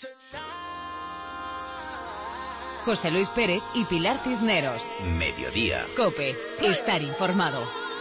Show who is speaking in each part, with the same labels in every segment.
Speaker 1: José Luis Pérez y Pilar Cisneros.
Speaker 2: Mediodía.
Speaker 1: COPE. Estar informado.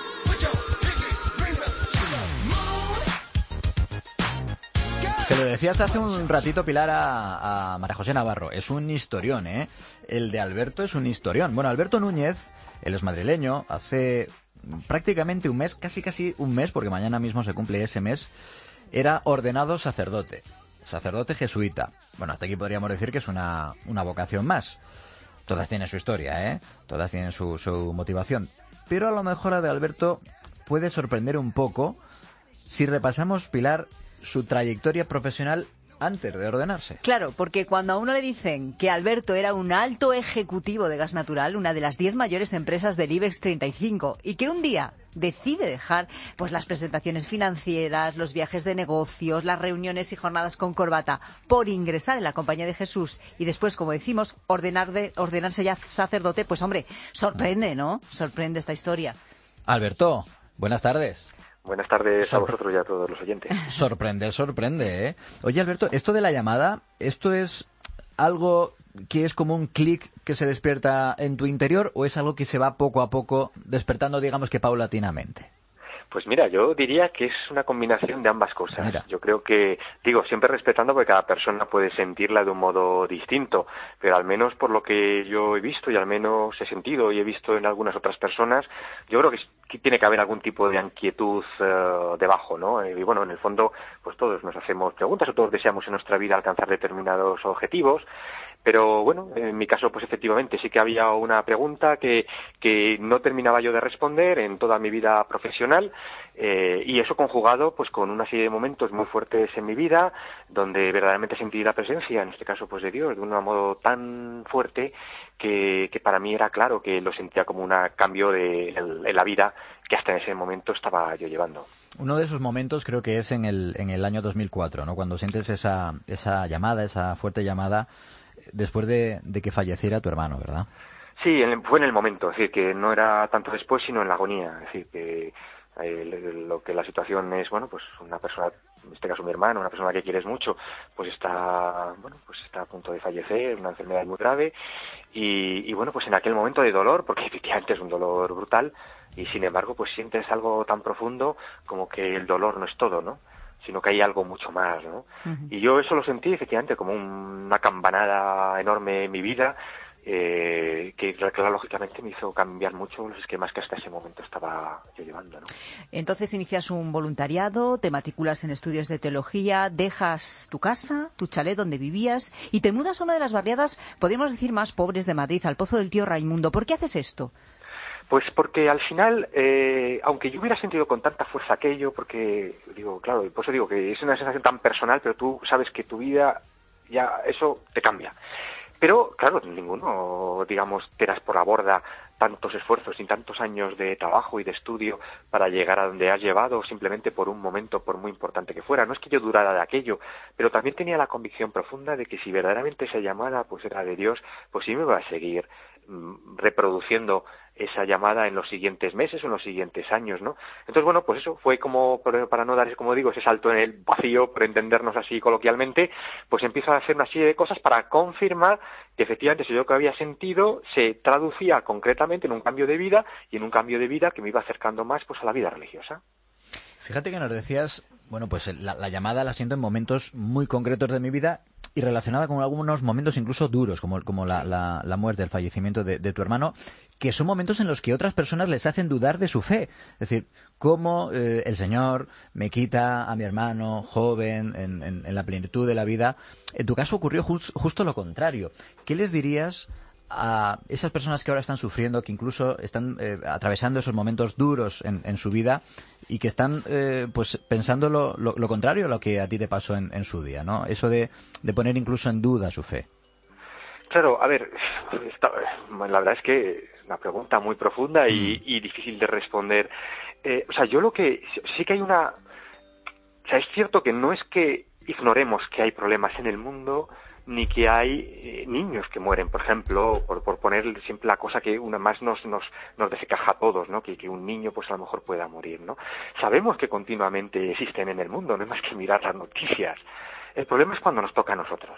Speaker 3: Se lo decías hace un ratito, Pilar, a María José Navarro. Es un historión, ¿eh? El de Alberto es un historión. Bueno, Alberto Núñez, él es madrileño, hace prácticamente un mes, casi un mes, porque mañana mismo se cumple ese mes, era ordenado sacerdote jesuita. Bueno, hasta aquí podríamos decir que es una vocación más. Todas tienen su historia, ¿eh? Todas tienen su motivación. Pero a lo mejor la de Alberto puede sorprender un poco si repasamos, Pilar, su trayectoria profesional antes de ordenarse.
Speaker 4: Claro, porque cuando a uno le dicen que Alberto era un alto ejecutivo de gas natural, una de las 10 mayores empresas del IBEX 35, y que un día decide dejar pues las presentaciones financieras, los viajes de negocios, las reuniones y jornadas con corbata por ingresar en la Compañía de Jesús y después, como decimos, ordenarse ya sacerdote, pues hombre, sorprende, ¿no? Sorprende esta historia.
Speaker 3: Alberto, buenas tardes.
Speaker 5: Buenas tardes a vosotros y a todos los oyentes.
Speaker 3: Sorprende, ¿eh? Oye, Alberto, esto de la llamada, ¿esto es algo que es como un clic que se despierta en tu interior o es algo que se va poco a poco despertando, digamos que paulatinamente?
Speaker 5: Pues mira, yo diría que es una combinación de ambas cosas.
Speaker 3: Mira.
Speaker 5: Yo creo que, siempre respetando porque cada persona puede sentirla de un modo distinto, pero al menos por lo que yo he visto y al menos he sentido y he visto en algunas otras personas, yo creo que tiene que haber algún tipo de inquietud debajo, ¿no? Y bueno, en el fondo, pues todos nos hacemos preguntas o todos deseamos en nuestra vida alcanzar determinados objetivos. Pero bueno, en mi caso, pues efectivamente sí que había una pregunta que no terminaba yo de responder en toda mi vida profesional, y eso conjugado pues con una serie de momentos muy fuertes en mi vida donde verdaderamente sentí la presencia, en este caso pues de Dios, de un modo tan fuerte que para mí era claro que lo sentía como un cambio en la vida que hasta en ese momento estaba yo llevando.
Speaker 3: Uno de esos momentos creo que es en el año 2004, ¿no? Cuando sientes esa llamada, esa fuerte llamada después de que falleciera tu hermano, ¿verdad?
Speaker 5: Sí, fue en el momento, es decir, que no era tanto después, sino en la agonía, es decir, que lo que la situación es, bueno, pues una persona, en este caso mi hermano, una persona que quieres mucho, pues está a punto de fallecer, una enfermedad muy grave, y bueno, pues en aquel momento de dolor, porque efectivamente es un dolor brutal, y sin embargo, pues sientes algo tan profundo como que el dolor no es todo, ¿no? Sino que hay algo mucho más, ¿no? Uh-huh. Y yo eso lo sentí efectivamente como una campanada enorme en mi vida, que lógicamente me hizo cambiar mucho los esquemas que hasta ese momento estaba yo llevando, ¿no?
Speaker 4: Entonces inicias un voluntariado, te matriculas en estudios de teología, dejas tu casa, tu chalet donde vivías y te mudas a una de las barriadas, podríamos decir, más pobres de Madrid, al Pozo del Tío Raimundo. ¿Por qué haces esto?
Speaker 5: Pues porque al final, aunque yo hubiera sentido con tanta fuerza aquello, porque digo, claro, por eso digo que es una sensación tan personal, pero tú sabes que tu vida ya eso te cambia. Pero, claro, ninguno, digamos, tiras por la borda tantos esfuerzos y tantos años de trabajo y de estudio para llegar a donde has llevado simplemente por un momento, por muy importante que fuera. No es que yo durara de aquello, pero también tenía la convicción profunda de que si verdaderamente esa llamada pues era de Dios, pues sí me va a seguir reproduciendo esa llamada en los siguientes meses o en los siguientes años, ¿no? Entonces, bueno, pues eso fue como, para no dar, como digo, ese salto en el vacío, por entendernos así coloquialmente, pues empiezo a hacer una serie de cosas para confirmar que efectivamente eso yo que había sentido se traducía concretamente en un cambio de vida y en un cambio de vida que me iba acercando más pues a la vida religiosa.
Speaker 3: Fíjate que nos decías, bueno, pues la llamada la siento en momentos muy concretos de mi vida y relacionada con algunos momentos incluso duros, como la muerte, el fallecimiento de tu hermano, que son momentos en los que otras personas les hacen dudar de su fe. Es decir, cómo el Señor me quita a mi hermano joven en la plenitud de la vida. En tu caso ocurrió justo lo contrario. ¿Qué les dirías a esas personas que ahora están sufriendo, que incluso están atravesando esos momentos duros en su vida y que están pues pensando lo contrario a lo que a ti te pasó en su día, ¿no? Eso de poner incluso en duda su fe?
Speaker 5: Claro, a ver, la verdad es que es una pregunta muy profunda y difícil de responder. O sea, yo lo que sí que hay una... O sea, es cierto que no es que ignoremos que hay problemas en el mundo, ni que hay niños que mueren, por ejemplo, por poner siempre la cosa que una más nos desencaja a todos, ¿no? Que un niño pues a lo mejor pueda morir, ¿no? Sabemos que continuamente existen en el mundo, no es más que mirar las noticias. El problema es cuando nos toca a nosotros.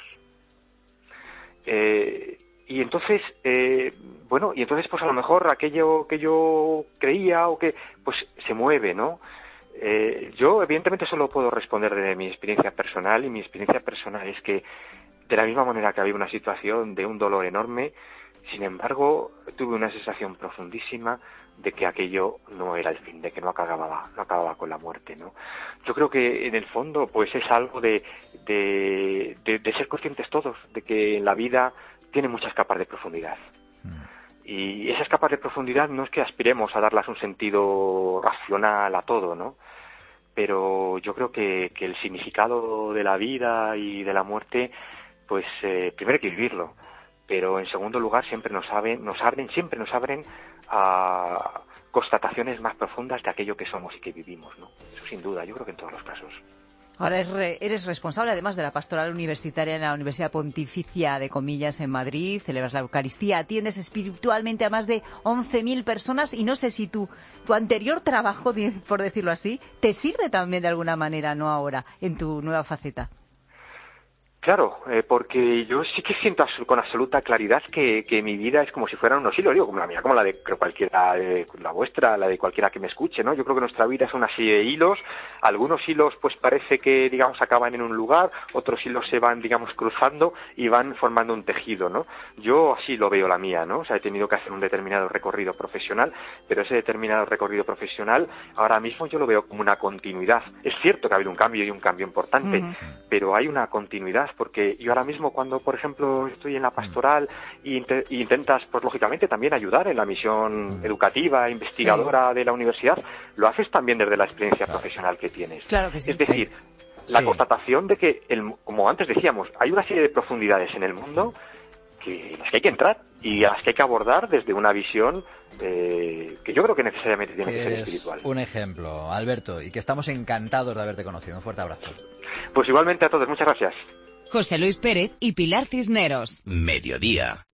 Speaker 5: Y entonces, pues a lo mejor aquello que yo creía o que, pues se mueve, ¿no? Yo evidentemente solo puedo responder de mi experiencia personal, y mi experiencia personal es que de la misma manera que había una situación de un dolor enorme, sin embargo tuve una sensación profundísima de que aquello no era el fin, de que no acababa con la muerte, ¿no? Yo creo que en el fondo pues es algo de ser conscientes todos de que la vida tiene muchas capas de profundidad. Y esas capas de profundidad no es que aspiremos a darlas un sentido racional a todo, ¿no? Pero yo creo que el significado de la vida y de la muerte, pues primero hay que vivirlo, pero en segundo lugar siempre nos abren a constataciones más profundas de aquello que somos y que vivimos, ¿no? Eso sin duda, yo creo que en todos los casos.
Speaker 4: Ahora eres responsable, además de la pastoral universitaria en la Universidad Pontificia de Comillas en Madrid, celebras la Eucaristía, atiendes espiritualmente a más de 11.000 personas y no sé si tu anterior trabajo, por decirlo así, te sirve también de alguna manera, no ahora, en tu nueva faceta.
Speaker 5: Claro, porque yo sí que siento con absoluta claridad que mi vida es como si fueran unos hilos, digo, como la mía, como la de cualquiera, la vuestra, la de cualquiera que me escuche, ¿no? Yo creo que nuestra vida es una serie de hilos. Algunos hilos, pues parece que, digamos, acaban en un lugar, otros hilos se van, digamos, cruzando y van formando un tejido, ¿no? Yo así lo veo la mía, ¿no? O sea, he tenido que hacer un determinado recorrido profesional, pero ese determinado recorrido profesional, ahora mismo yo lo veo como una continuidad. Es cierto que ha habido un cambio y un cambio importante, pero hay una continuidad. Porque yo ahora mismo cuando, por ejemplo, estoy en la pastoral e intentas, pues lógicamente, también ayudar en la misión educativa, investigadora de la universidad, lo haces también desde la experiencia profesional que tienes.
Speaker 4: Claro que sí.
Speaker 5: Es decir, la constatación de que, como antes decíamos, hay una serie de profundidades en el mundo en las que hay que entrar y a las que hay que abordar desde una visión que yo creo que necesariamente tiene que ser espiritual.
Speaker 3: Un ejemplo, Alberto, y que estamos encantados de haberte conocido. Un fuerte abrazo.
Speaker 5: Pues igualmente a todos, muchas gracias.
Speaker 1: José Luis Pérez y Pilar Cisneros.
Speaker 2: Mediodía.